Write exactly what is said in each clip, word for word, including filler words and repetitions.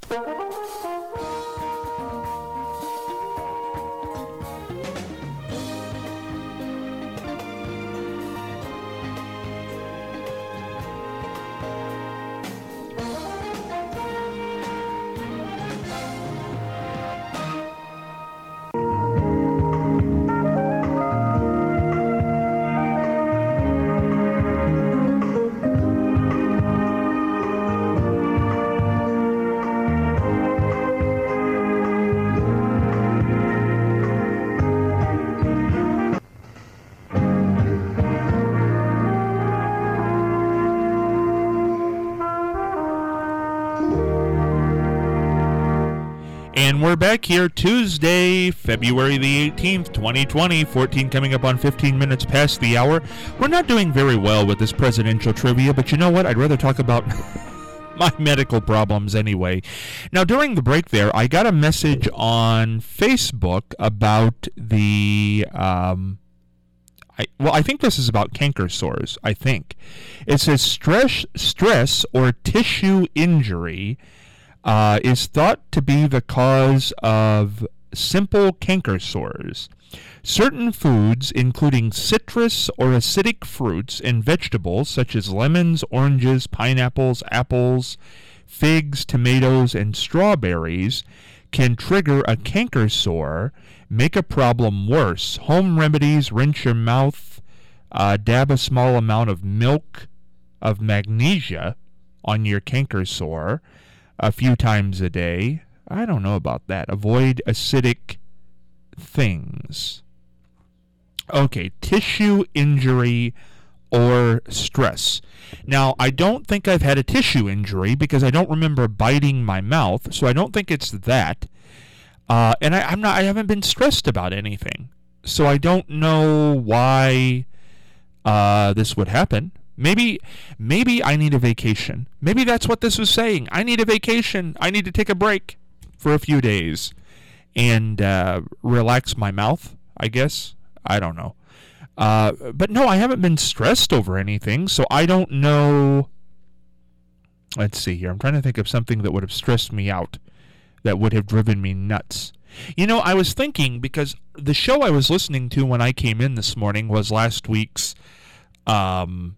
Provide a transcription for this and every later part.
And we're back here Tuesday, February the eighteenth, twenty twenty, fourteen coming up on fifteen minutes past the hour. We're not doing very well with this presidential trivia, but you know what? I'd rather talk about my medical problems anyway. Now, during the break there, I got a message on Facebook about the, um, I, well, I think this is about canker sores, I think. It says stress, stress or tissue injury Uh, is thought to be the cause of simple canker sores. Certain foods, including citrus or acidic fruits and vegetables such as lemons, oranges, pineapples, apples, figs, tomatoes, and strawberries, can trigger a canker sore, make a problem worse. Home remedies: rinse your mouth, uh, dab a small amount of milk of magnesia on your canker sore a few times a day. I don't know about that. Avoid acidic things. Okay, tissue injury or stress. Now, I don't think I've had a tissue injury because I don't remember biting my mouth, so I don't think it's that. Uh, and I, I'm not. I haven't been stressed about anything, so I don't know why uh, this would happen. Maybe maybe I need a vacation. Maybe that's what this was saying. I need a vacation. I need to take a break for a few days and uh, relax my mouth, I guess. I don't know. Uh, but no, I haven't been stressed over anything, so I don't know. Let's see here. I'm trying to think of something that would have stressed me out, that would have driven me nuts. You know, I was thinking, because the show I was listening to when I came in this morning was last week's um,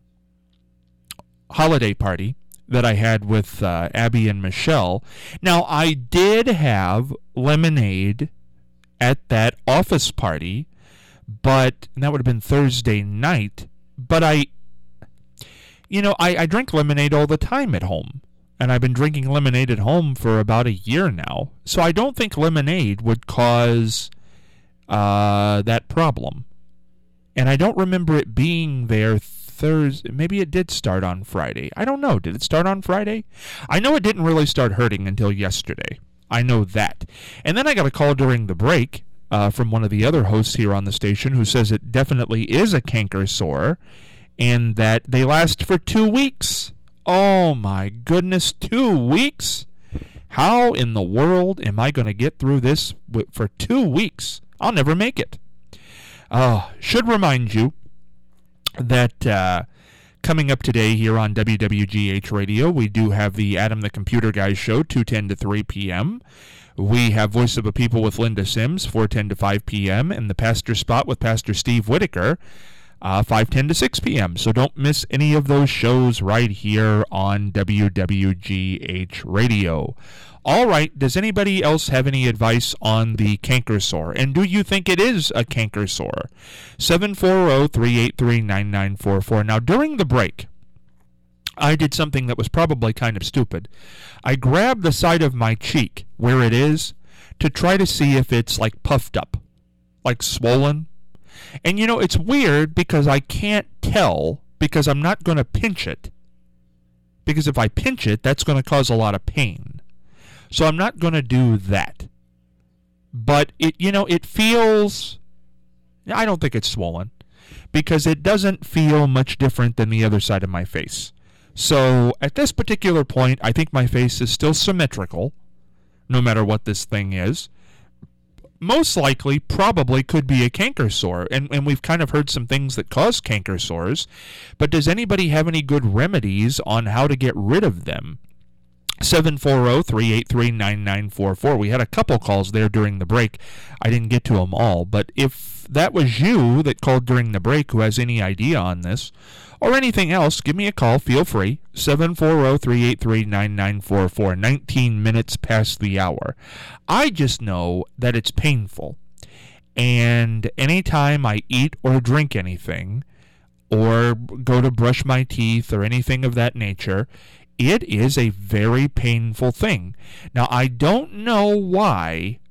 holiday party that I had with uh, Abby and Michelle. Now, I did have lemonade at that office party, but and that would have been Thursday night. But I, you know, I, I drink lemonade all the time at home, and I've been drinking lemonade at home for about a year now. So I don't think lemonade would cause uh, that problem. And I don't remember it being there Thursday. Maybe it did start on Friday. I don't know. Did it start on Friday? I know it didn't really start hurting until yesterday. I know that. And then I got a call during the break uh, from one of the other hosts here on the station who says it definitely is a canker sore and that they last for two weeks. Oh my goodness, two weeks? How in the world am I going to get through this for two weeks? I'll never make it. Uh, should remind you that uh, coming up today here on W W G H Radio, we do have the Adam the Computer Guy show, two ten to three p.m. We have Voice of a People with Linda Sims, four ten to five p.m., and the Pastor Spot with Pastor Steve Whitaker, uh, five ten to six p.m. So don't miss any of those shows right here on W W G H Radio. All right, does anybody else have any advice on the canker sore? And do you think it is a canker sore? seven four zero, three eight three, nine nine four four. Now, during the break, I did something that was probably kind of stupid. I grabbed the side of my cheek, where it is, to try to see if it's like puffed up, like swollen. And you know, it's weird because I can't tell because I'm not going to pinch it. Because if I pinch it, that's going to cause a lot of pain. So I'm not going to do that. But it, you know, it feels, I don't think it's swollen because it doesn't feel much different than the other side of my face. So at this particular point, I think my face is still symmetrical, no matter what this thing is. Most likely, probably could be a canker sore. And, and we've kind of heard some things that cause canker sores. But does anybody have any good remedies on how to get rid of them? seven four zero, three eight three, nine nine four four. We had a couple calls there during the break. I didn't get to them all, but if that was you that called during the break who has any idea on this or anything else, give me a call. Feel free. seven four zero, three eight three, nine nine four four. nineteen minutes past the hour. I just know that it's painful. And anytime I eat or drink anything or go to brush my teeth or anything of that nature, it is a very painful thing. Now, I don't know why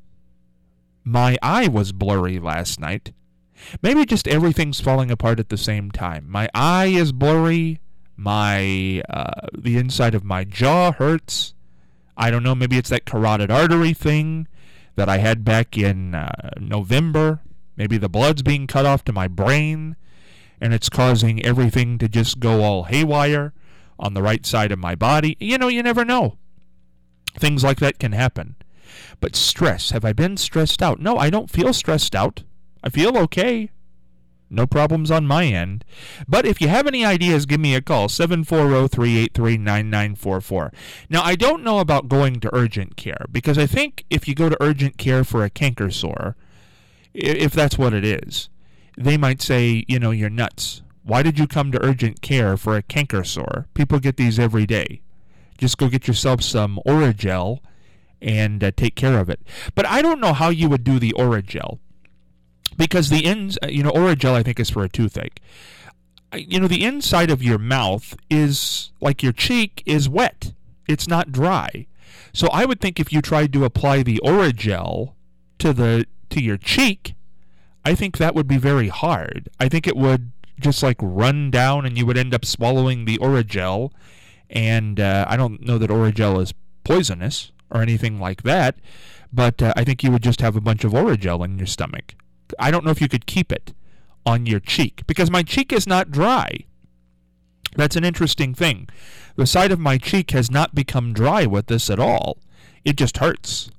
my eye was blurry last night. Maybe just everything's falling apart at the same time. My eye is blurry. My uh, the inside of my jaw hurts. I don't know. Maybe it's that carotid artery thing that I had back in uh, November. Maybe the blood's being cut off to my brain, and it's causing everything to just go all haywire on the right side of my body. You know, you never know. Things like that can happen. But stress, have I been stressed out? No, I don't feel stressed out. I feel okay. No problems on my end. But if you have any ideas, give me a call, seven four zero, three eight three, nine nine four four. Now, I don't know about going to urgent care, because I think if you go to urgent care for a canker sore, if that's what it is, they might say, you know, you're nuts. Why did you come to urgent care for a canker sore? People get these every day. Just go get yourself some Oragel and uh, take care of it. But I don't know how you would do the Oragel, because the ends, you know, Oragel I think is for a toothache. You know, the inside of your mouth is, like your cheek, is wet. It's not dry. So I would think if you tried to apply the Oragel to the to your cheek, I think that would be very hard. I think it would just like run down and you would end up swallowing the Oragel. And uh, I don't know that Oragel is poisonous or anything like that, but uh, I think you would just have a bunch of Oragel in your stomach. I don't know if you could keep it on your cheek, because my cheek is not dry. That's an interesting thing. The side of my cheek has not become dry with this at all. It just hurts.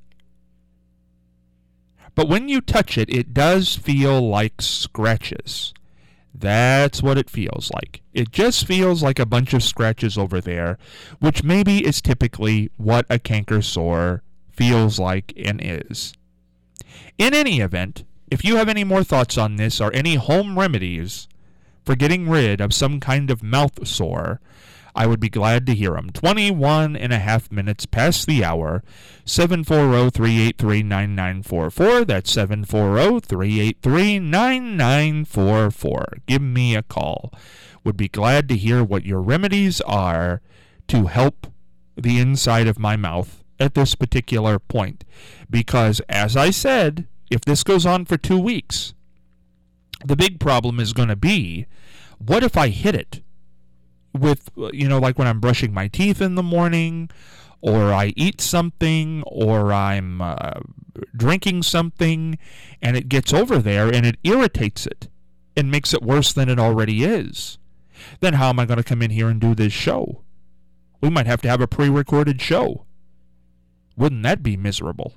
But when you touch it, it does feel like scratches. That's what it feels like. It just feels like a bunch of scratches over there, which maybe is typically what a canker sore feels like and is. In any event, if you have any more thoughts on this or any home remedies for getting rid of some kind of mouth sore, I would be glad to hear them. twenty-one and a half minutes past the hour. seven four zero, three eight three, nine nine four four. That's seven four zero, three eight three, nine nine four four. Give me a call. Would be glad to hear what your remedies are to help the inside of my mouth at this particular point. Because, as I said, if this goes on for two weeks, the big problem is going to be, what if I hit it with, you know, like when I'm brushing my teeth in the morning, or I eat something, or I'm uh, drinking something, and it gets over there and it irritates it and makes it worse than it already is. Then how am I going to come in here and do this show? We might have to have a pre-recorded show. Wouldn't that be miserable?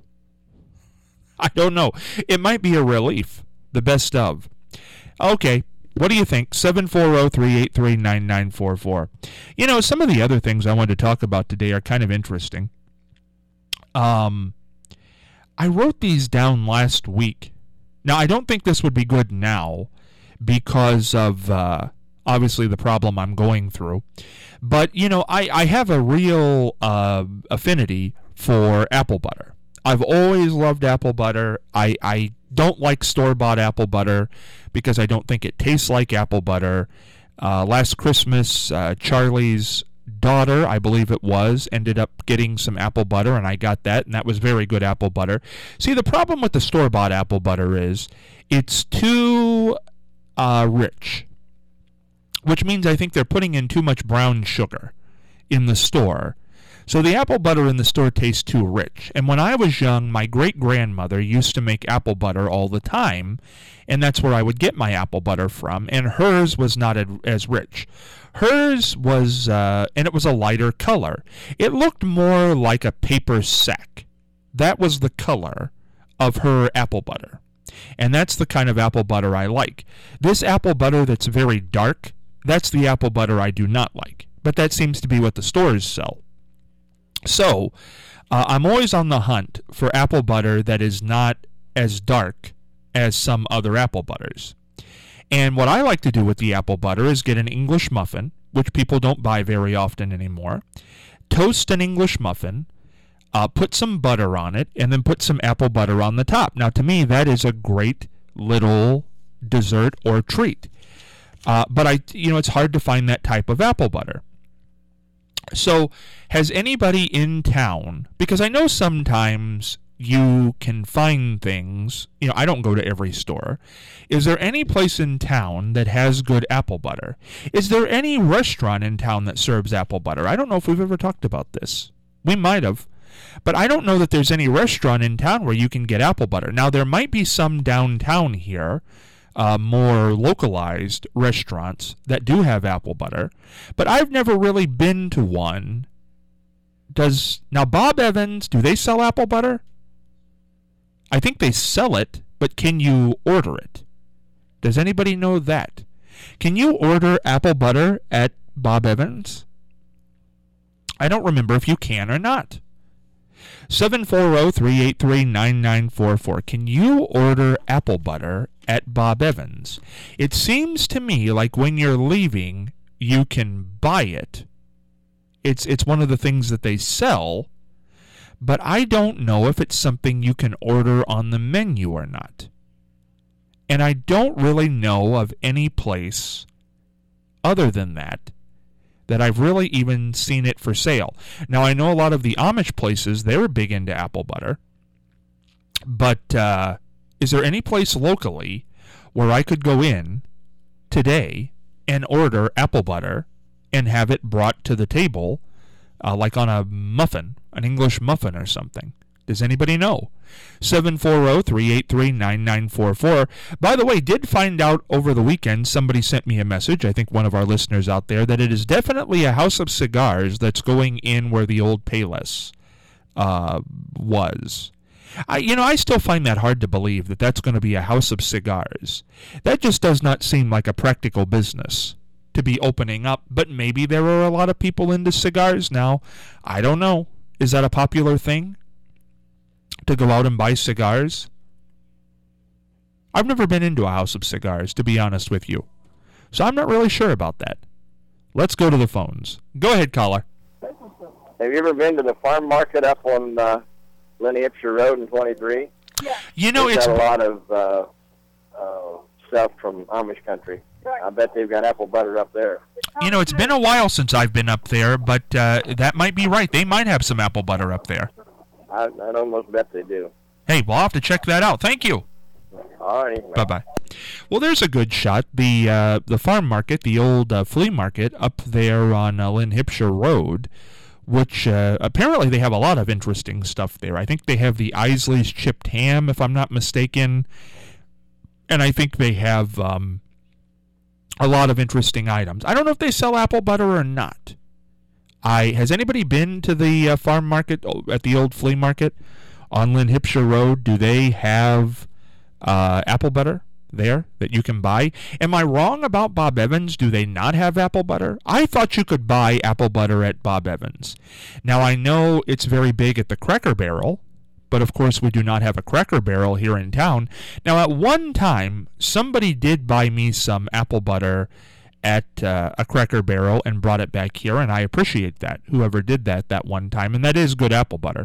I don't know. It might be a relief. The best of. Okay. What do you think? seven four zero, three eight three, nine nine four four. You know, some of the other things I wanted to talk about today are kind of interesting. Um, I wrote these down last week. Now, I don't think this would be good now because of, uh, obviously, the problem I'm going through. But, you know, I, I have a real uh, affinity for apple butter. I've always loved apple butter. I, I don't like store-bought apple butter because I don't think it tastes like apple butter. Uh, last Christmas, uh, Charlie's daughter, I believe it was, ended up getting some apple butter, and I got that, and that was very good apple butter. See, the problem with the store-bought apple butter is it's too uh, rich, which means I think they're putting in too much brown sugar in the store. So the apple butter in the store tastes too rich. And when I was young, my great-grandmother used to make apple butter all the time, and that's where I would get my apple butter from, and hers was not as rich. Hers was, uh, and it was a lighter color. It looked more like a paper sack. That was the color of her apple butter. And that's the kind of apple butter I like. This apple butter that's very dark, that's the apple butter I do not like. But that seems to be what the stores sell. So uh, I'm always on the hunt for apple butter that is not as dark as some other apple butters. And what I like to do with the apple butter is get an English muffin, which people don't buy very often anymore, toast an English muffin, uh, put some butter on it, and then put some apple butter on the top. Now, to me, that is a great little dessert or treat. Uh, but I, you know, it's hard to find that type of apple butter. So, has anybody in town, because I know sometimes you can find things, you know, I don't go to every store. Is there any place in town that has good apple butter? Is there any restaurant in town that serves apple butter? I don't know if we've ever talked about this. We might have. But I don't know that there's any restaurant in town where you can get apple butter. Now, there might be some downtown here, uh, more localized restaurants that do have apple butter. But I've never really been to one. Does now Bob Evans, do they sell apple butter? I think they sell it, but can you order it? Does anybody know that? Can you order apple butter at Bob Evans? I don't remember if you can or not. seven four zero, three eight three, nine nine four four. Can you order apple butter at Bob Evans? It seems to me like when you're leaving, you can buy it. It's it's one of the things that they sell, but I don't know if it's something you can order on the menu or not. And I don't really know of any place other than that that I've really even seen it for sale. Now, I know a lot of the Amish places, they're big into apple butter. But uh, is there any place locally where I could go in today and order apple butter and have it brought to the table, uh, like on a muffin, an English muffin or something? Does anybody know? seven four zero, three eight three, nine nine four four. By the way, did find out over the weekend, somebody sent me a message, I think one of our listeners out there, that it is definitely a house of cigars that's going in where the old Payless uh, was. I, you know, I still find that hard to believe that that's going to be a house of cigars. That just does not seem like a practical business to be opening up, but maybe there are a lot of people into cigars now. I don't know. Is that a popular thing? To go out and buy cigars? I've never been into a house of cigars, to be honest with you. So I'm not really sure about that. Let's go to the phones. Go ahead, caller. Have you ever been to the farm market up on uh, Lenny Hipsher Road in twenty-three? Yeah. You know, they've it's got a lot of uh, uh, stuff from Amish country. I bet they've got apple butter up there. You know, it's been a while since I've been up there, but uh, that might be right. They might have some apple butter up there. I, I'd almost bet they do. Hey, we'll have to check that out. Thank you. All right. Bye bye. Well, there's a good shot. The uh, the farm market, the old uh, flea market up there on uh, Lynn Hipsher Road, which uh, apparently they have a lot of interesting stuff there. I think they have the Isley's chipped ham, if I'm not mistaken, and I think they have um, a lot of interesting items. I don't know if they sell apple butter or not. I has anybody been to the uh, farm market at the old flea market on Lynn Hipsher Road? Do they have uh, apple butter there that you can buy? Am I wrong about Bob Evans? Do they not have apple butter? I thought you could buy apple butter at Bob Evans. Now, I know it's very big at the Cracker Barrel, but of course we do not have a Cracker Barrel here in town. Now, at one time, somebody did buy me some apple butter at uh, a Cracker Barrel and brought it back here, and I appreciate that, whoever did that that one time, and that is good apple butter.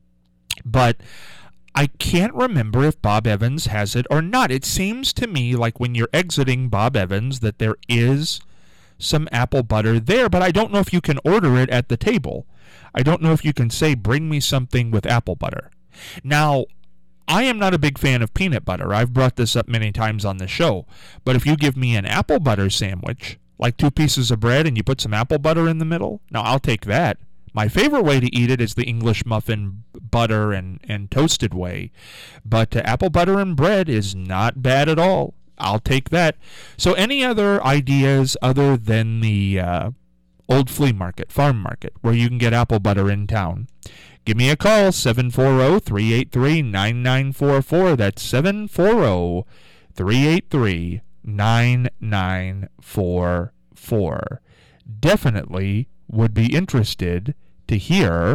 But I can't remember if Bob Evans has it or not. It seems to me like when you're exiting Bob Evans that there is some apple butter there, but I don't know if you can order it at the table. I don't know if you can say, bring me something with apple butter. Now, I am not a big fan of peanut butter. I've brought this up many times on the show. But if you give me an apple butter sandwich, like two pieces of bread and you put some apple butter in the middle, now I'll take that. My favorite way to eat it is the English muffin butter and, and toasted way. But uh, apple butter and bread is not bad at all. I'll take that. So any other ideas other than the uh, old flea market, farm market, where you can get apple butter in town? Give me a call, seven four zero, three eight three, nine nine four four. That's seven four zero, three eight three, nine nine four four. Definitely would be interested to hear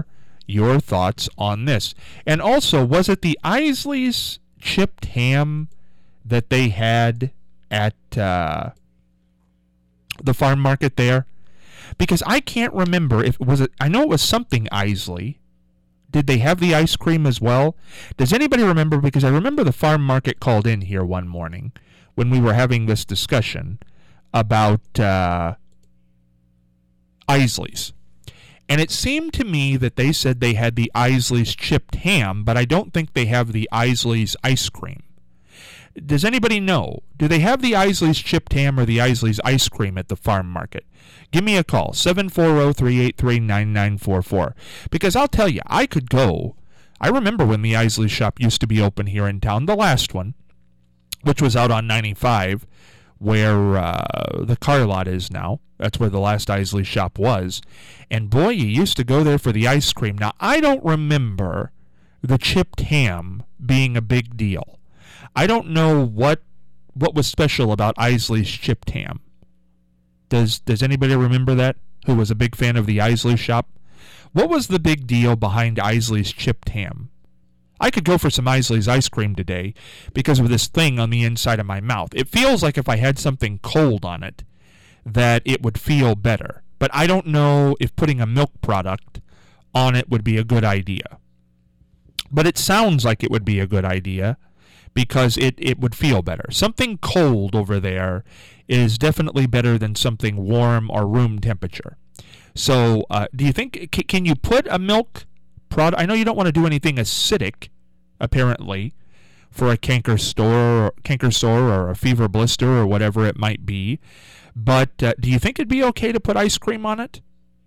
your thoughts on this. And also, was it the Isley's chipped ham that they had at uh, the farm market there? Because I can't remember if was it. I know it was something Isley. Did they have the ice cream as well? Does anybody remember? Because I remember the farm market called in here one morning when we were having this discussion about uh, Isley's. And it seemed to me that they said they had the Isley's chipped ham, but I don't think they have the Isley's ice cream. Does anybody know? Do they have the Isley's chipped ham or the Isley's ice cream at the farm market? Give me a call, seven four zero, three eight three, nine nine four four. Because I'll tell you, I could go. I remember when the Isley shop used to be open here in town, the last one, which was out on ninety-five, where uh, the car lot is now. That's where the last Isley shop was. And boy, you used to go there for the ice cream. Now, I don't remember the chipped ham being a big deal. I don't know what what was special about Isley's chipped ham. Does does anybody remember that, who was a big fan of the Isley shop? What was the big deal behind Isley's chipped ham? I could go for some Isley's ice cream today because of this thing on the inside of my mouth. It feels like if I had something cold on it, that it would feel better. But I don't know if putting a milk product on it would be a good idea. But it sounds like it would be a good idea because it, it would feel better. Something cold over there is definitely better than something warm or room temperature. So uh, do you think, c- can you put a milk product? I know you don't want to do anything acidic, apparently, for a canker sore or, canker sore or a fever blister or whatever it might be. But uh, do you think it'd be okay to put ice cream on it?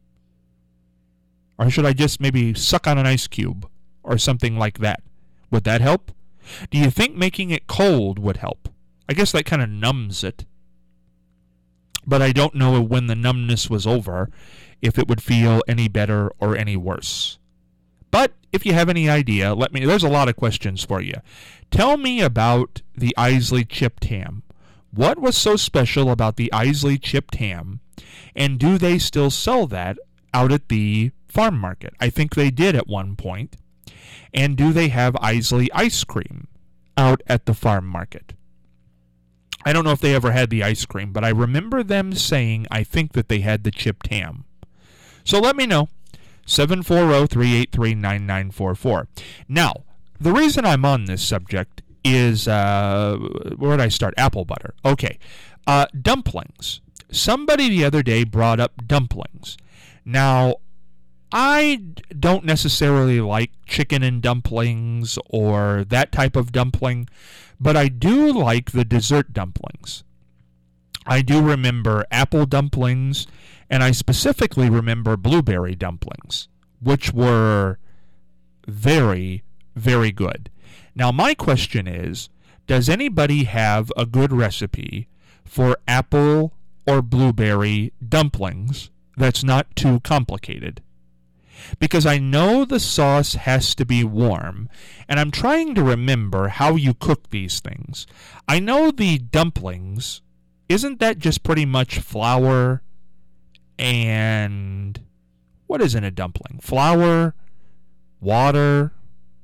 Or should I just maybe suck on an ice cube or something like that? Would that help? Do you think making it cold would help? I guess that kind of numbs it. But I don't know when the numbness was over if it would feel any better or any worse. But if you have any idea, let me. There's a lot of questions for you. Tell me about the Isley chipped ham. What was so special about the Isley chipped ham? And do they still sell that out at the farm market? I think they did at one point. And do they have Isley ice cream out at the farm market? I don't know if they ever had the ice cream, but I remember them saying, I think that they had the chipped ham. So let me know. seven four zero, three eight three, nine nine four four. Now, the reason I'm on this subject is, uh, where did I start? Apple butter. Okay. Uh, dumplings. Somebody the other day brought up dumplings. Now, I don't necessarily like chicken and dumplings or that type of dumpling, but I do like the dessert dumplings. I do remember apple dumplings, and I specifically remember blueberry dumplings, which were very, very good. Now, my question is, does anybody have a good recipe for apple or blueberry dumplings that's not too complicated? Because I know the sauce has to be warm, and I'm trying to remember how you cook these things. I know the dumplings, isn't that just pretty much flour and... what is in a dumpling? Flour, water...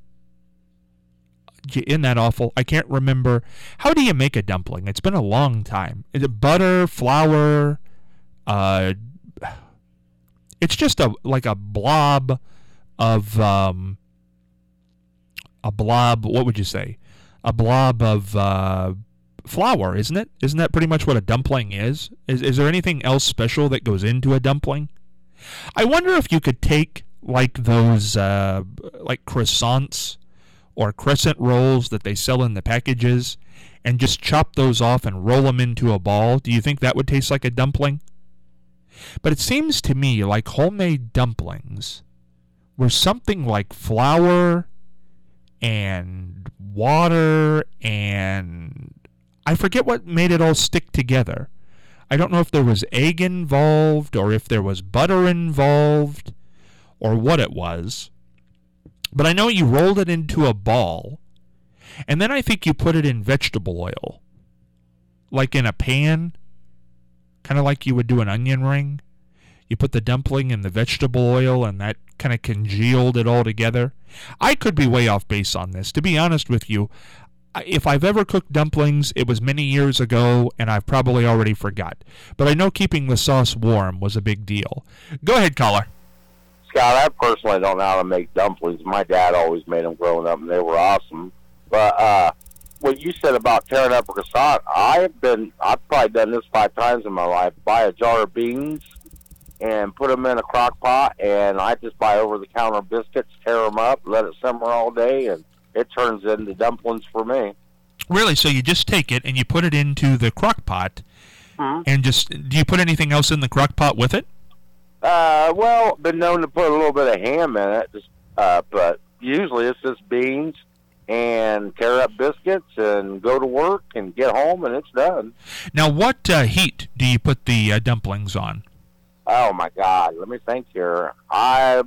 Isn't that awful? I can't remember. How do you make a dumpling? It's been a long time. Is it butter, flour? Uh, it's just a like a blob of um, a blob. What would you say? A blob of uh, flour, isn't it? Isn't that pretty much what a dumpling is? Is is there anything else special that goes into a dumpling? I wonder if you could take like those uh, like croissants or crescent rolls that they sell in the packages and just chop those off and roll them into a ball. Do you think that would taste like a dumpling? But it seems to me like homemade dumplings were something like flour and water and I forget what made it all stick together. I don't know if there was egg involved or if there was butter involved or what it was. But I know you rolled it into a ball, and then I think you put it in vegetable oil, like in a pan, kind of like you would do an onion ring. You put the dumpling in the vegetable oil, and that kind of congealed it all together. I could be way off base on this. To be honest with you, if I've ever cooked dumplings, it was many years ago, and I've probably already forgot. But I know keeping the sauce warm was a big deal. Go ahead, caller. Scott, I personally don't know how to make dumplings. My dad always made them growing up, and they were awesome. But uh, what you said about tearing up a croissant, I've been, I've probably done this five times in my life. Buy a jar of beans and put them in a crock pot, and I just buy over-the-counter biscuits, tear them up, let it simmer all day, and it turns into dumplings for me. Really? So you just take it and you put it into the crock pot, mm-hmm. and just, do you put anything else in the crock pot with it? Uh, well, been known to put a little bit of ham in it, just, uh, but usually it's just beans and tear up biscuits and go to work and get home and it's done. Now, what uh, heat do you put the uh, dumplings on? Oh my God! Let me think here. I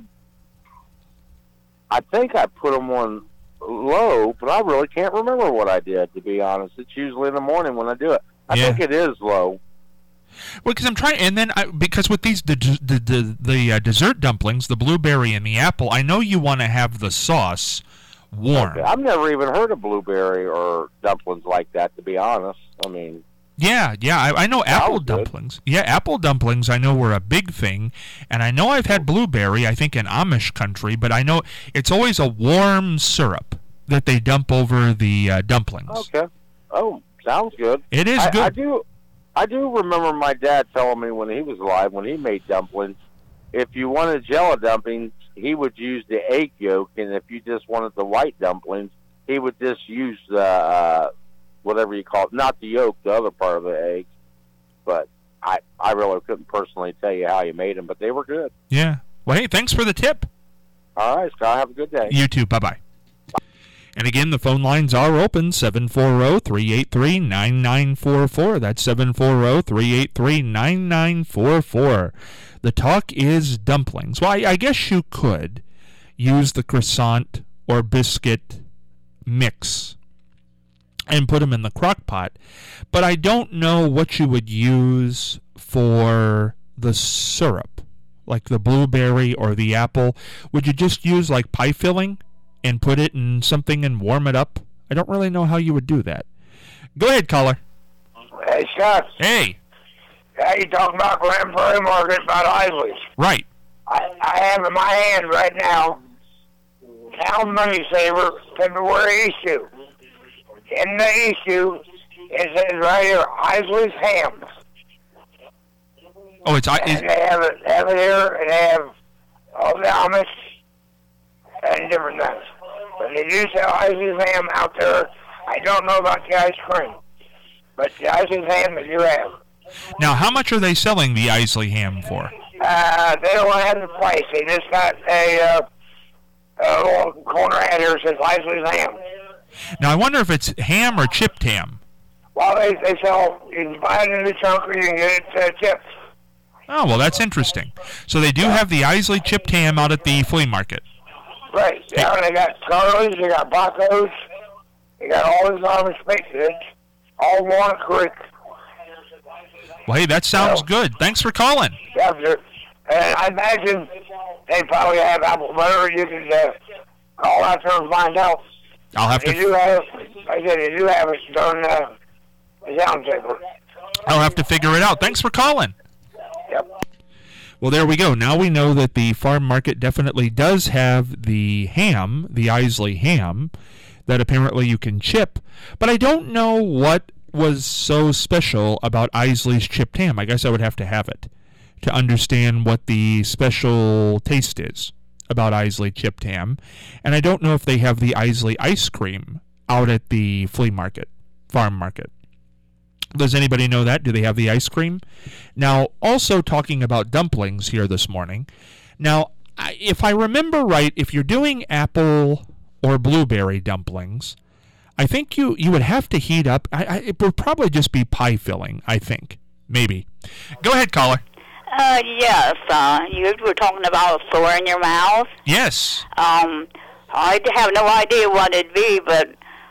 I think I put them on low, but I really can't remember what I did. To be honest, it's usually in the morning when I do it. I yeah. think it is low. Well, because I'm trying, and then I, because with these the the the, the uh, dessert dumplings, the blueberry and the apple, I know you want to have the sauce warm. Okay. I've never even heard of blueberry or dumplings like that. To be honest, I mean. Yeah, yeah, I, I know apple dumplings. Good. Yeah, apple dumplings I know were a big thing, and I know I've had blueberry, I think in Amish country, but I know it's always a warm syrup that they dump over the uh, dumplings. Okay. Oh, sounds good. It is I, good. I do, I do remember my dad telling me when he was alive, when he made dumplings, if you wanted jello dumplings, he would use the egg yolk, and if you just wanted the white dumplings, he would just use the... Uh, whatever you call it, not the yolk, the other part of the eggs. But I, I really couldn't personally tell you how you made them, but they were good. Yeah. Well, hey, thanks for the tip. All right, Scott, have a good day. You too. Bye-bye. And again, the phone lines are open, seven four zero, three eight three, nine nine four four. That's seven four zero, three eight three, nine nine four four. The talk is dumplings. Well, I, I guess you could use the croissant or biscuit mix and put them in the crock pot, but I don't know what you would use for the syrup, like the blueberry or the apple. Would you just use like pie filling and put it in something and warm it up? I don't really know how you would do that. Go ahead, caller. Hey, Scott. Hey. Yeah, you talking about Grand Prairie Market, about Isley's. Right. I, I have in my hand right now Town Money Saver February issue. In the issue, it says right here, Isley's Ham. Oh, it's... I, and they have it, have it here, and they have all the Amish and different things. But they do sell Isley's Ham out there. I don't know about the ice cream, but the Isley's Ham they do have. Now, how much are they selling the Isley Ham for? Uh, they don't have the price. They just got a, uh, a little corner ad here that says Isley's Ham. Now, I wonder if it's ham or chipped ham. Well, they, they sell, you can buy it in the chunk or you can get it uh, chipped. Oh, well, that's interesting. So they do have the Isley chipped ham out at the flea market. Right. Yeah, hey. They got Charlie's, they got Baco's, they got all these Amish spaces, all Walnut Creek. Well, hey, that sounds so, good. Thanks for calling. Yeah, sir. And I imagine they probably have apple butter. You can uh, call out there and find out. I'll have they to. Do have, I said they do have it during uh, the sound saver. I'll have to figure it out. Thanks for calling. Yep. Well, there we go. Now we know that the farm market definitely does have the ham, the Isley ham, that apparently you can chip. But I don't know what was so special about Isley's chipped ham. I guess I would have to have it to understand what the special taste is about Isley chipped ham. And I don't know if they have the Isley ice cream out at the flea market, farm market. Does anybody know that? Do they have the ice cream? Now, also talking about dumplings here this morning. Now, if I remember right, if you're doing apple or blueberry dumplings, I think you, you would have to heat up. I, I, it would probably just be pie filling, I think. Maybe. Go ahead, caller. Uh, yes. Uh, you were talking about a sore in your mouth. Yes. Um, I have no idea what it'd be, but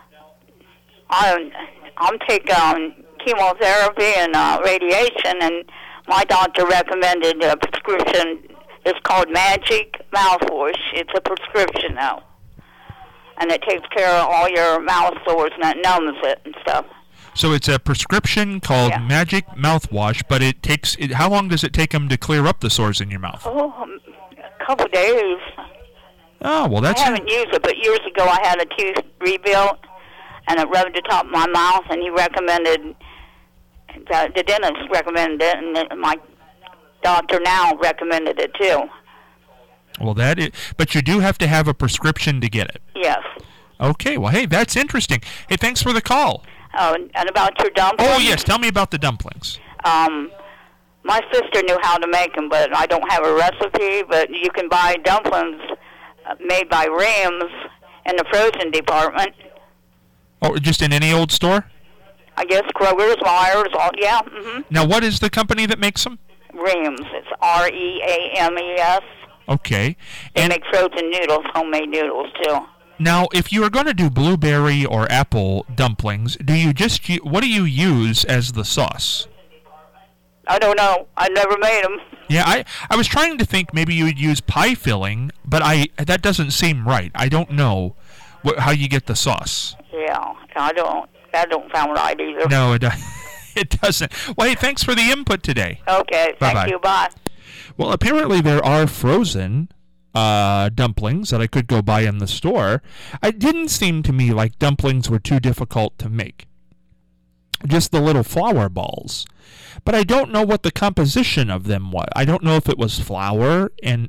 I'm, I'm taking um, chemotherapy and uh, radiation, and my doctor recommended a prescription It's called Magic Mouthwash. It's a prescription now. And it takes care of all your mouth sores and it numbs it and stuff. So it's a prescription called Yeah. Magic Mouthwash, but it takes, it, how long does it take them to clear up the sores in your mouth? Oh, um, a couple of days. Oh, well, that's... I haven't used it, but years ago I had a tooth rebuilt, and it rubbed the top of my mouth, and he recommended, the, the dentist recommended it, and the, my doctor now recommended it too. Well, that is, but you do have to have a prescription to get it. Yes. Okay, well, hey, that's interesting. Hey, thanks for the call. Oh, and, and about your dumplings? Oh, yes, tell me about the dumplings. Um, my sister knew how to make them, but I don't have a recipe, but you can buy dumplings uh, made by Reams in the frozen department. Oh, just in any old store? I guess Kroger's, Myers, all, yeah, mm-hmm. Now, what is the company that makes them? Reams. It's R E A M E S. Okay. They And make frozen noodles, homemade noodles, too. now, if you are going to do blueberry or apple dumplings, do you just, u- what do you use as the sauce? I don't know. I never made them. Yeah, I, I was trying to think maybe you would use pie filling, but I that doesn't seem right. I don't know what, how you get the sauce. Yeah, I don't. That don't sound right either. No, it, it doesn't. Well, hey, thanks for the input today. Okay, thank Bye-bye. you. Bye. Well, apparently there are frozen uh, dumplings that I could go buy in the store. It didn't seem to me like dumplings were too difficult to make. Just the little flour balls. But I don't know what the composition of them was. I don't know if it was flour and...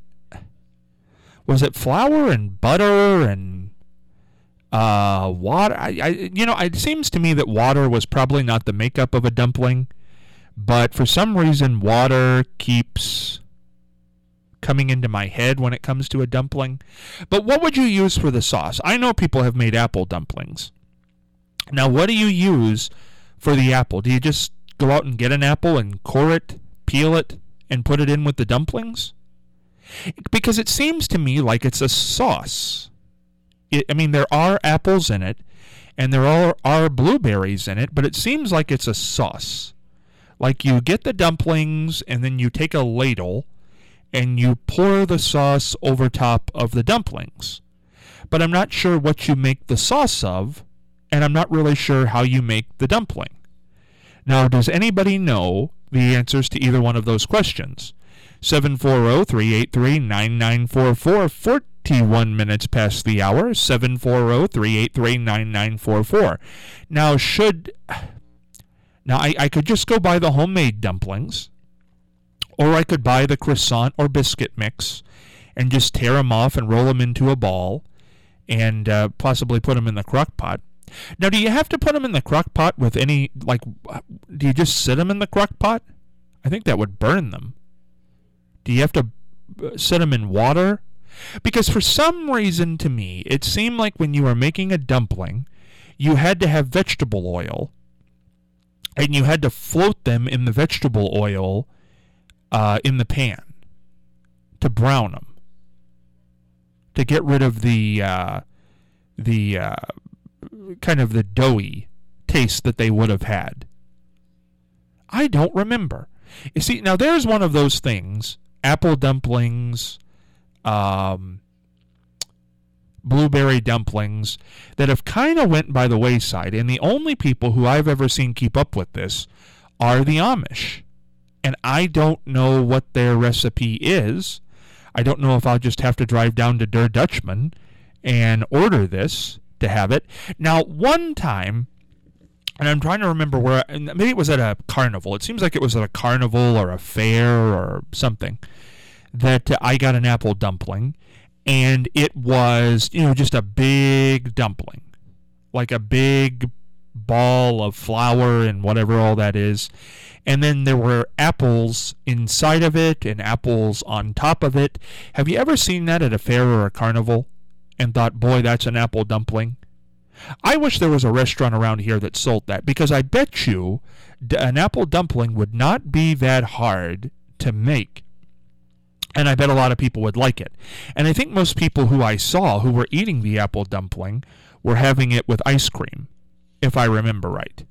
Was it flour and butter and uh, water? I, I, you know, it seems to me that water was probably not the makeup of a dumpling. But for some reason, water keeps coming into my head when it comes to a dumpling. But what would you use for the sauce? I know people have made apple dumplings. Now, what do you use for the apple? Do you just go out and get an apple and core it, peel it, and put it in with the dumplings? Because it seems to me like it's a sauce. It, I mean, there are apples in it, and there are, are blueberries in it, but it seems like it's a sauce. Like you get the dumplings, and then you take a ladle, and you pour the sauce over top of the dumplings. But I'm not sure what you make the sauce of, and I'm not really sure how you make the dumpling. Now, does anybody know the answers to either one of those questions? seven four zero, three eight three, nine nine four four, forty-one minutes past the hour, seven four zero, three eight three, nine nine four four. Now, should... Now, I, I could just go buy the homemade dumplings, or I could buy the croissant or biscuit mix and just tear them off and roll them into a ball and uh, possibly put them in the crock pot. Now, do you have to put them in the crock pot with any, like, do you just sit them in the crock pot? I think that would burn them. Do you have to set them in water? Because for some reason to me, it seemed like when you were making a dumpling, you had to have vegetable oil, and you had to float them in the vegetable oil uh, in the pan to brown them, to get rid of the uh, the uh, kind of the doughy taste that they would have had. I don't remember. You see, now there's one of those things, apple dumplings, um, blueberry dumplings, that have kind of went by the wayside, and the only people who I've ever seen keep up with this are the Amish. And I don't know what their recipe is. I don't know if I'll just have to drive down to Der Dutchman and order this to have it. Now, one time, and I'm trying to remember where, maybe it was at a carnival. It seems like it was at a carnival or a fair or something, that I got an apple dumpling, and it was, you know, just a big dumpling, like a big ball of flour and whatever all that is. And then there were apples inside of it and apples on top of it. Have you ever seen that at a fair or a carnival and thought, boy, that's an apple dumpling? I wish there was a restaurant around here that sold that, because I bet you an apple dumpling would not be that hard to make. And I bet a lot of people would like it. And I think most people who I saw who were eating the apple dumpling were having it with ice cream, if I remember right.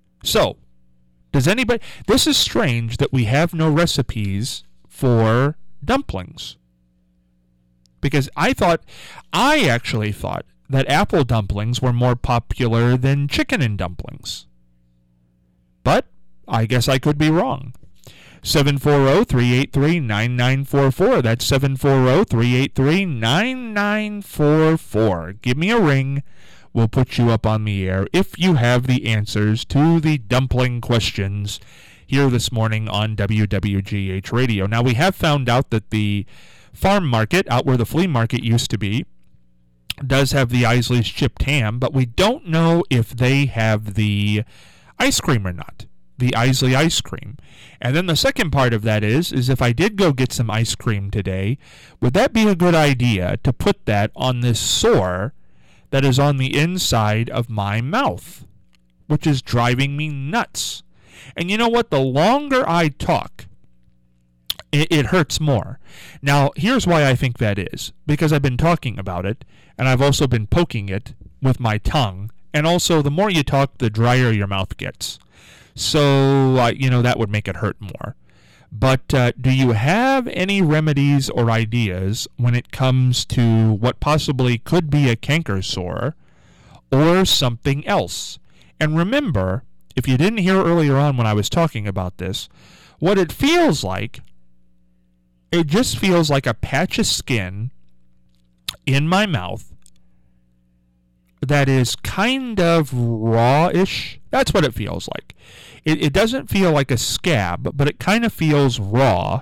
So, does anybody... This is strange that we have no recipes for dumplings. Because I thought, I actually thought that apple dumplings were more popular than chicken and dumplings. But I guess I could be wrong. seven four zero, three eight three, nine nine four four. That's seven four zero, three eight three, nine nine four four. Give me a ring. We'll put you up on the air if you have the answers to the dumpling questions here this morning on W W G H Radio. Now, we have found out that the farm market, out where the flea market used to be, does have the Isley's chipped ham, but we don't know if they have the ice cream or not, the Isley ice cream. And then the second part of that is, is if I did go get some ice cream today, would that be a good idea to put that on this sore that is on the inside of my mouth, which is driving me nuts? And you know what? The longer I talk, it, it hurts more. Now, here's why I think that is. Because I've been talking about it, and I've also been poking it with my tongue. And also, the more you talk, the drier your mouth gets. So, uh, you know, that would make it hurt more. But uh, do you have any remedies or ideas when it comes to what possibly could be a canker sore or something else? And remember, if you didn't hear earlier on when I was talking about this, what it feels like, it just feels like a patch of skin in my mouth that is kind of raw-ish. That's what it feels like. It, it doesn't feel like a scab, but it kind of feels raw,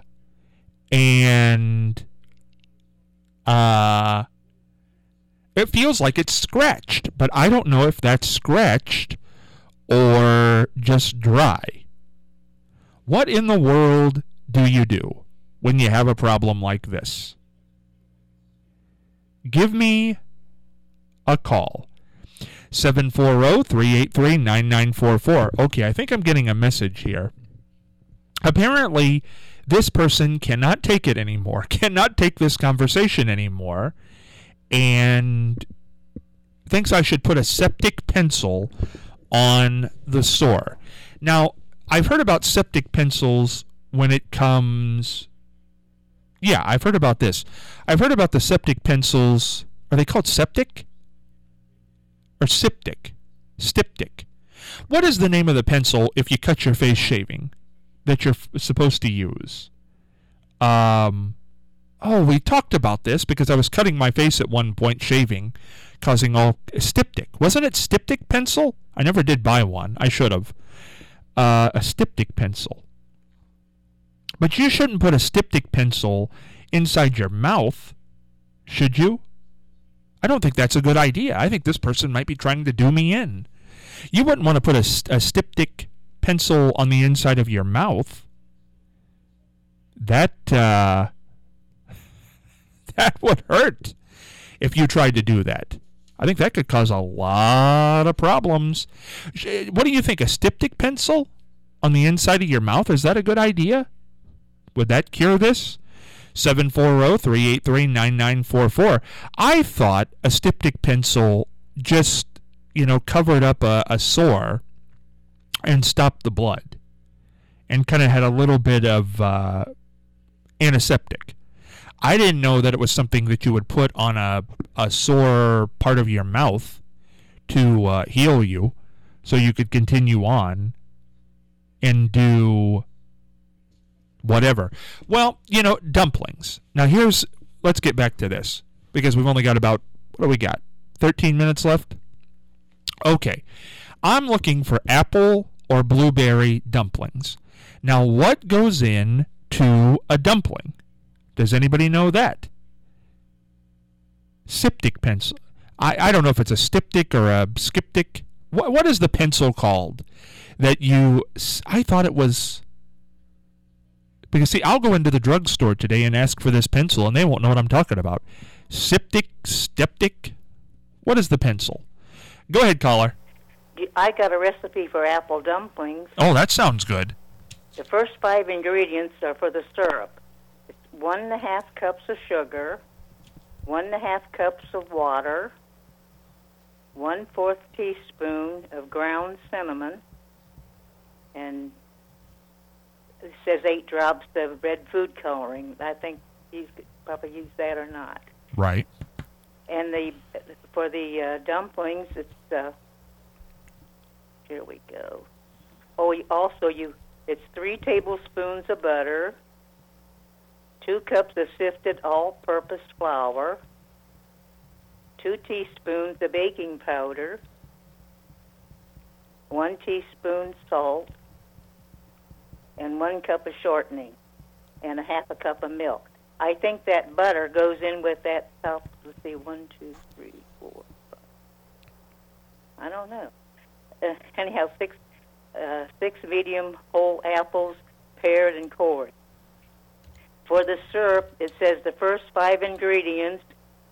and uh, it feels like it's scratched, but I don't know if that's scratched or just dry. What in the world do you do when you have a problem like this? Give me a call. seven four zero, three eight three, nine nine four four. Okay, I think I'm getting a message here. Apparently, this person cannot take it anymore, cannot take this conversation anymore, and thinks I should put a septic pencil on the sore. Now, I've heard about septic pencils when it comes... Yeah, I've heard about this. I've heard about the septic pencils. Are they called septic? Or Styptic? Styptic. What is the name of the pencil if you cut your face shaving that you're f- supposed to use? Um, oh, we talked about this because I was cutting my face at one point shaving, causing all... Styptic. Wasn't it Styptic pencil? I never did buy one. I should have. Uh, a Styptic pencil. But you shouldn't put a Styptic pencil inside your mouth, should you? I don't think that's a good idea. I think this person might be trying to do me in. You wouldn't want to put a, a Styptic pencil on the inside of your mouth. That, uh, that would hurt if you tried to do that. I think that could cause a lot of problems. What do you think, a Styptic pencil on the inside of your mouth? Is that a good idea? Would that cure this? seven four zero, three eight three, nine nine four four. I thought a Styptic pencil just, you know, covered up a, a sore and stopped the blood and kind of had a little bit of uh, antiseptic. I didn't know that it was something that you would put on a, a sore part of your mouth to uh, heal you so you could continue on and do... whatever. Well, you know, dumplings. Now here's, let's get back to this, because we've only got about, what do we got? thirteen minutes left? Okay. I'm looking for apple or blueberry dumplings. Now, what goes in to a dumpling? Does anybody know that? Styptic pencil. I, I don't know if it's a styptic or a skiptic. What, what is the pencil called that you, I thought it was... Because, see, I'll go into the drugstore today and ask for this pencil, and they won't know what I'm talking about. Septic, Styptic? What is the pencil? Go ahead, caller. I got a recipe for apple dumplings. Oh, that sounds good. The first five ingredients are for the syrup. It's one and a half cups of sugar, one and a half cups of water, one-fourth teaspoon of ground cinnamon, and... it says eight drops of red food coloring. I think use probably use that or not. Right. And the for the uh, dumplings, it's uh, here we go. Oh, you- also you it's three tablespoons of butter, two cups of sifted all-purpose flour, two teaspoons of baking powder, one teaspoon salt, and one cup of shortening, and a half a cup of milk. I think that butter goes in with that top. Let's see, one, two, three, four, five. I don't know. Uh, anyhow, six, uh, six medium whole apples, pared and cored. For the syrup, it says the first five ingredients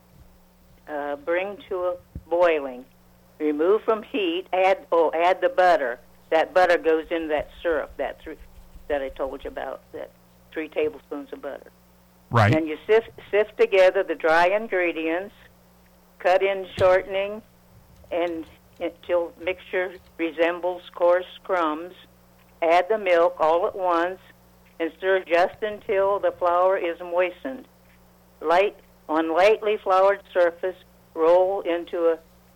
uh, bring to a boiling. Remove from heat. Add oh, add the butter. That butter goes into that syrup. That three that I told you about. That three tablespoons of butter. Right. Then you sift sift together the dry ingredients, cut in shortening, and until mixture resembles coarse crumbs. Add the milk all at once and stir just until the flour is moistened. Light on lightly floured surface, roll into a,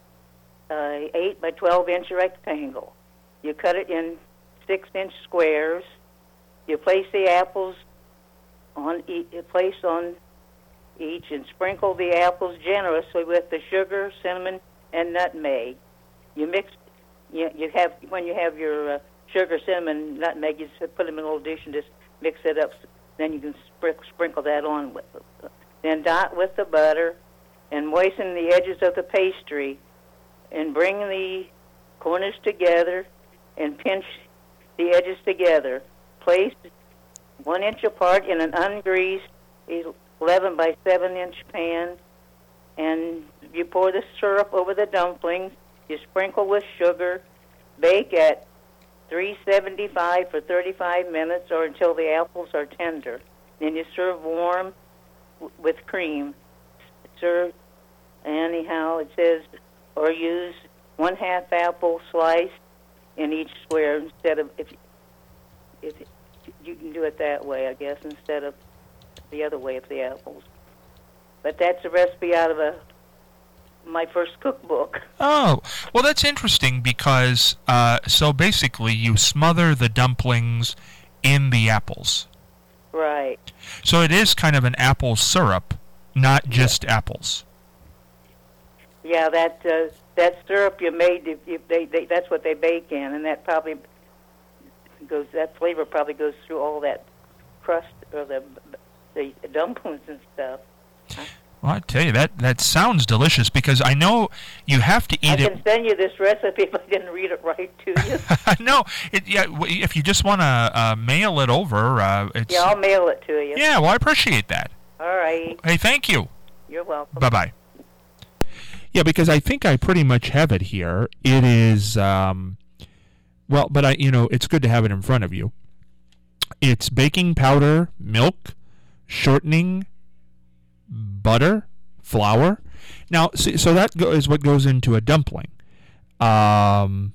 a eight by twelve inch rectangle. You cut it in six inch squares. You place the apples on e- place on each and sprinkle the apples generously with the sugar, cinnamon, and nutmeg. You mix. You, you have when you have your uh, sugar, cinnamon, nutmeg. You just put them in a little dish and just mix it up. Then you can spr- sprinkle that on with it. Then dot with the butter and moisten the edges of the pastry, and bring the corners together and pinch the edges together. Place one inch apart in an ungreased eleven by seven inch pan, and you pour the syrup over the dumplings. You sprinkle with sugar. Bake at three seventy-five for thirty-five minutes or until the apples are tender. Then you serve warm w- with cream. Serve, anyhow, it says, or use one half apple sliced in each square instead of, if, if you can do it that way, I guess, instead of the other way of the apples. But that's a recipe out of a my first cookbook. Oh, well, that's interesting because, uh, so basically you smother the dumplings in the apples. Right. So it is kind of an apple syrup, not just yeah. apples. Yeah, that uh, that syrup you made, if, if they, they that's what they bake in, and that probably goes. That flavor probably goes through all that crust or the the dumplings and stuff. Huh? Well, I tell you, that, that sounds delicious because I know you have to eat I it. can send you this recipe if I didn't read it right to you. No, it, yeah, if you just want to uh, mail it over, uh, it's... Yeah, I'll mail it to you. Yeah, well, I appreciate that. All right. Hey, thank you. You're welcome. Bye-bye. Yeah, because I think I pretty much have it here. It is, um, well, but I, you know, it's good to have it in front of you. It's baking powder, milk, shortening, butter, flour. Now, see, so that go, is what goes into a dumpling. Um,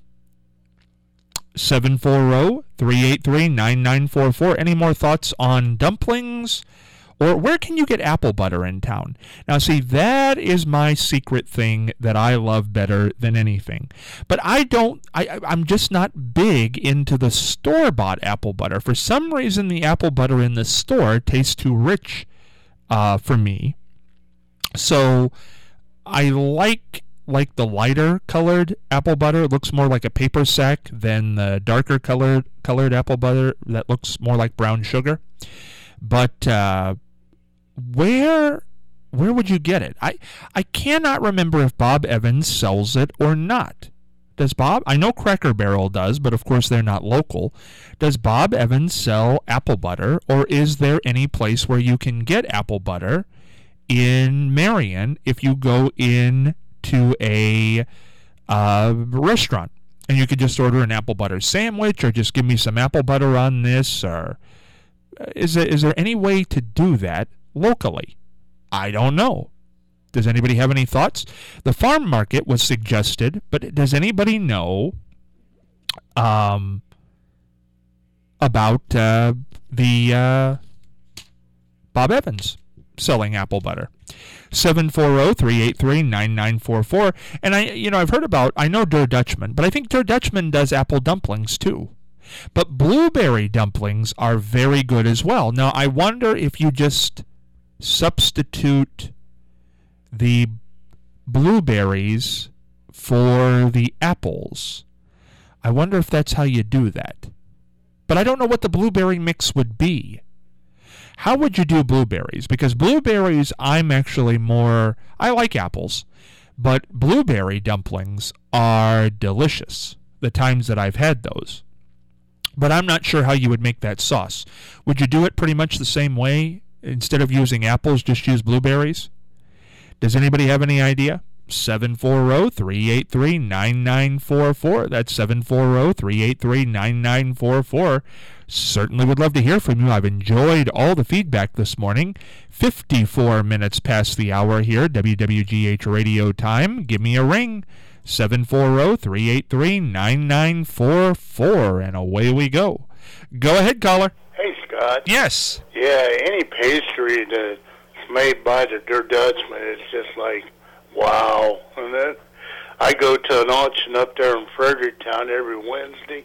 seven four zero, three eight three, nine nine four four. Any more thoughts on dumplings? Or where can you get apple butter in town? Now, see, that is my secret thing that I love better than anything. But I don't, I, I'm just not big into the store-bought apple butter. For some reason, the apple butter in the store tastes too rich uh, for me. So I like like the lighter colored apple butter. It looks more like a paper sack than the darker colored colored apple butter that looks more like brown sugar. But uh, where where would you get it? I I cannot remember if Bob Evans sells it or not. Does Bob? I know Cracker Barrel does, but of course they're not local. Does Bob Evans sell apple butter, or is there any place where you can get apple butter in Marion if you go in to a uh, restaurant and you could just order an apple butter sandwich, or just give me some apple butter on this? Or is there, is there any way to do that locally? I don't know. Does anybody have any thoughts? The farm market was suggested, but does anybody know um, about uh, the uh, Bob Evans? selling apple butter. seven four zero, three eight three, nine nine four four. And I, you know, I've heard about, I know Der Dutchman, but I think Der Dutchman does apple dumplings too. But blueberry dumplings are very good as well. Now, I wonder if you just substitute the blueberries for the apples. I wonder if that's how you do that. But I don't know what the blueberry mix would be. How would you do blueberries? Because blueberries, I'm actually more, I like apples, but blueberry dumplings are delicious, the times that I've had those. But I'm not sure how you would make that sauce. Would you do it pretty much the same way? Instead of using apples, just use blueberries? Does anybody have any idea? seven four zero, three eight three, nine nine four four. That's seven four zero, three eight three, nine nine four four. Certainly would love to hear from you. I've enjoyed all the feedback this morning. fifty-four minutes past the hour here, W W G H radio time. Give me a ring. seven four zero, three eight three, nine nine four four. And away we go. Go ahead, caller. Hey, Scott. Yes. Yeah, any pastry that's made by the Der Dutchman, it's just like, wow. And then I go to an auction up there in Fredericktown every Wednesday,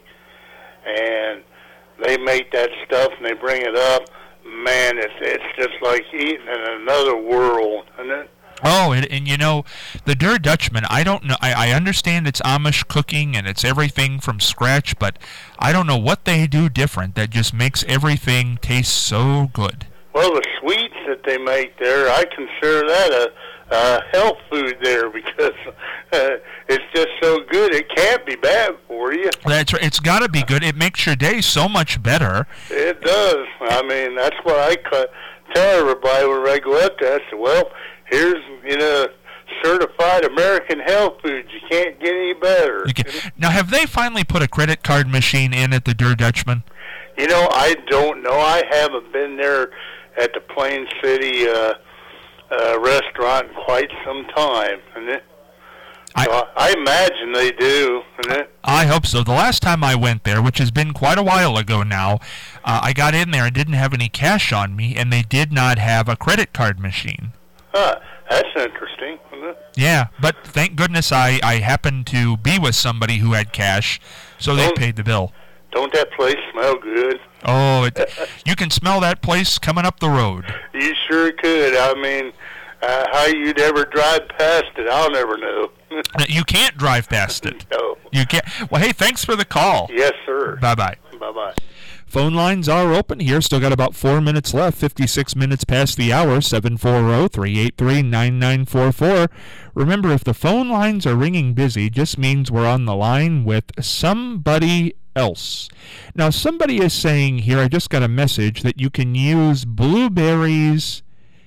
and they make that stuff and they bring it up. Man, it's it's just like eating in another world, isn't it? Oh, and, and you know, the Der Dutchman, I don't know, I, I understand it's Amish cooking and it's everything from scratch, but I don't know what they do different that just makes everything taste so good. Well, the sweets that they make there, I consider that a, a health food there because uh, it's just so good. It can't be bad for you. That's right. It's got to be good. It makes your day so much better. It does. I mean, that's what I ca- tell everybody when I go up there. I say, well, here's, you know, certified American health foods. You can't get any better. Okay. Now, have they finally put a credit card machine in at the Der Dutchman? You know, I don't know. I haven't been there at the Plain City uh, uh, restaurant in quite some time. And it, I, so I imagine they do. Isn't it? I hope so. The last time I went there, which has been quite a while ago now, uh, I got in there and didn't have any cash on me, and they did not have a credit card machine. Huh, that's interesting, isn't it? Yeah, but thank goodness I, I happened to be with somebody who had cash, so they Don't- paid the bill. Don't that place smell good? Oh, it, you can smell that place coming up the road. You sure could. I mean, uh, how you'd ever drive past it, I'll never know. You can't drive past it. No. You can't. Well, hey, thanks for the call. Yes, sir. Bye-bye. Bye-bye. Phone lines are open here. Still got about four minutes left. fifty-six minutes past the hour. seven four zero, three eight three, nine nine four four. Remember, if the phone lines are ringing busy, just means we're on the line with somebody else. Now, somebody is saying here, I just got a message, that you can use blueberries,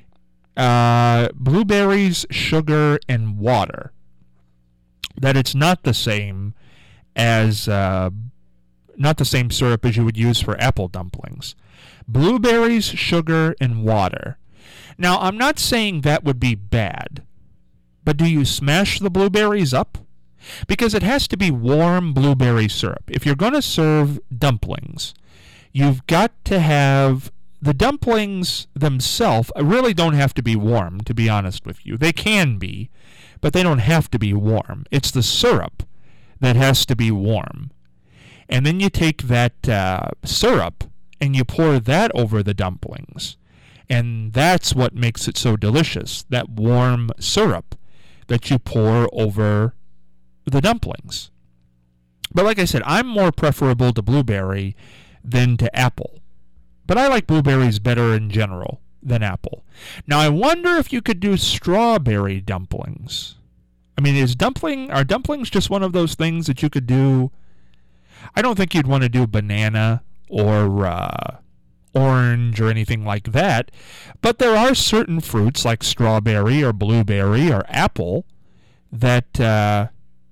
uh, blueberries, sugar, and water. That it's not the same as... Uh, not the same syrup as you would use for apple dumplings. Blueberries, sugar, and water. Now, I'm not saying that would be bad, but do you smash the blueberries up? Because it has to be warm blueberry syrup. If you're going to serve dumplings, you've got to have... The dumplings themselves really don't have to be warm, to be honest with you. They can be, but they don't have to be warm. It's the syrup that has to be warm. And then you take that uh, syrup and you pour that over the dumplings. And that's what makes it so delicious, that warm syrup that you pour over the dumplings. But like I said, I'm more preferable to blueberry than to apple. But I like blueberries better in general than apple. Now, I wonder if you could do strawberry dumplings. I mean, is dumpling are dumplings just one of those things that you could do? I don't think you'd want to do banana or uh, orange or anything like that, but there are certain fruits like strawberry or blueberry or apple that uh,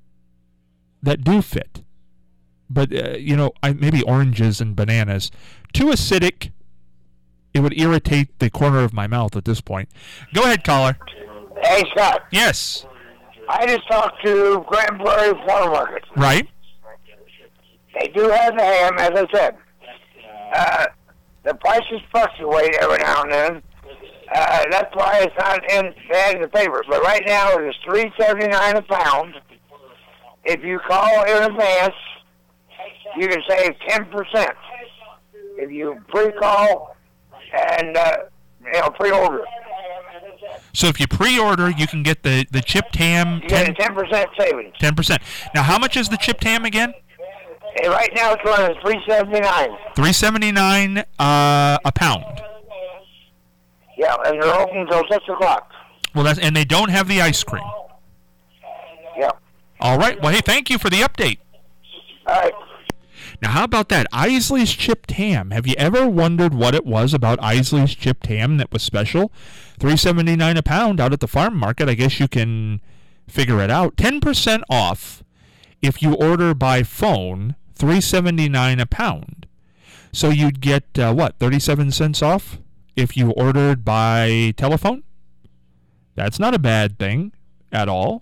that do fit. But, uh, you know, I, maybe oranges and bananas. Too acidic, it would irritate the corner of my mouth at this point. Go ahead, caller. Hey, Scott. Yes. I just talked to Grand Prairie Farm Market. Right. They do have the ham, as I said. Uh, the prices fluctuate every now and then, Uh, that's why it's not in, in the paper. But right now it is three seventy-nine a pound. If you call in advance, you can save ten percent. If you pre-call and uh, you know pre-order. So if you pre-order, you can get the, the chipped ham. You get a ten percent savings. ten percent. Now, how much is the chipped ham again? And right now it's running three seventy-nine. three seventy-nine uh, a pound. Yeah, and they're open until six o'clock. Well, that's and they don't have the ice cream. Yeah. All right. Well, hey, thank you for the update. All right. Now, how about that? Isley's chipped ham. Have you ever wondered what it was about Isley's chipped ham that was special? three seventy-nine a pound out at the farm market. I guess you can figure it out. ten percent off if you order by phone, three seventy-nine a pound. So you'd get, uh, what, thirty-seven cents off if you ordered by telephone? That's not a bad thing at all.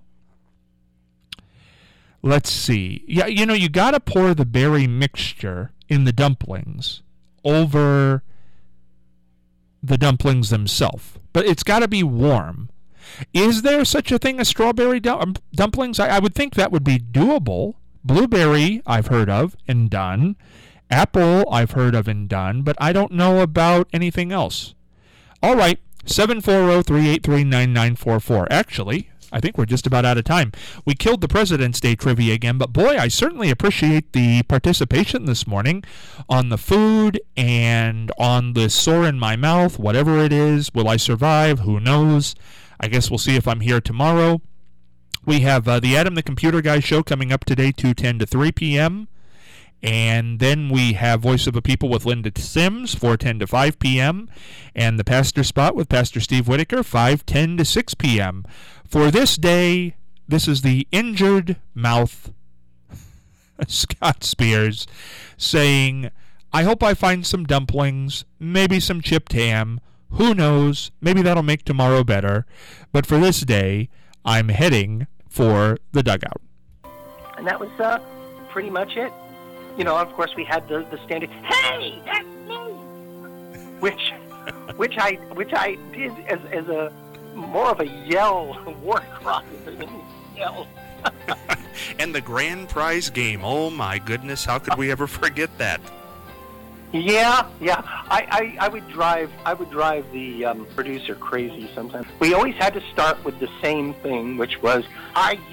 Let's see. Yeah, you know, you got to pour the berry mixture in the dumplings over the dumplings themselves. But it's got to be warm. Is there such a thing as strawberry dum- dumplings? I, I would think that would be doable. Blueberry, I've heard of and done. Apple, I've heard of and done. But I don't know about anything else. All right, seven four zero, three eight three, nine nine four four. Actually, I think we're just about out of time. We killed the President's Day trivia again, but boy, I certainly appreciate the participation this morning on the food and on the sore in my mouth, whatever it is. Will I survive? Who knows? I guess we'll see if I'm here tomorrow. We have uh, the Adam the Computer Guy show coming up today, two ten to three p.m., and then we have Voice of a People with Linda Sims, four ten to five p.m., and the Pastor Spot with Pastor Steve Whitaker, five ten to six p.m. For this day, this is the Injured Mouth Scott Spears saying, I hope I find some dumplings, maybe some chipped ham. Who knows? Maybe that'll make tomorrow better. But for this day, I'm heading for the dugout. And that was uh, pretty much it. You know, of course, we had the, the standard, hey, that's me! Which, which I, which I did as, as a more of a yell, war cry than a yell. And the grand prize game. Oh my goodness, how could we ever forget that? Yeah, yeah. I, I, I would drive I would drive the um, producer crazy sometimes. We always had to start with the same thing, which was, are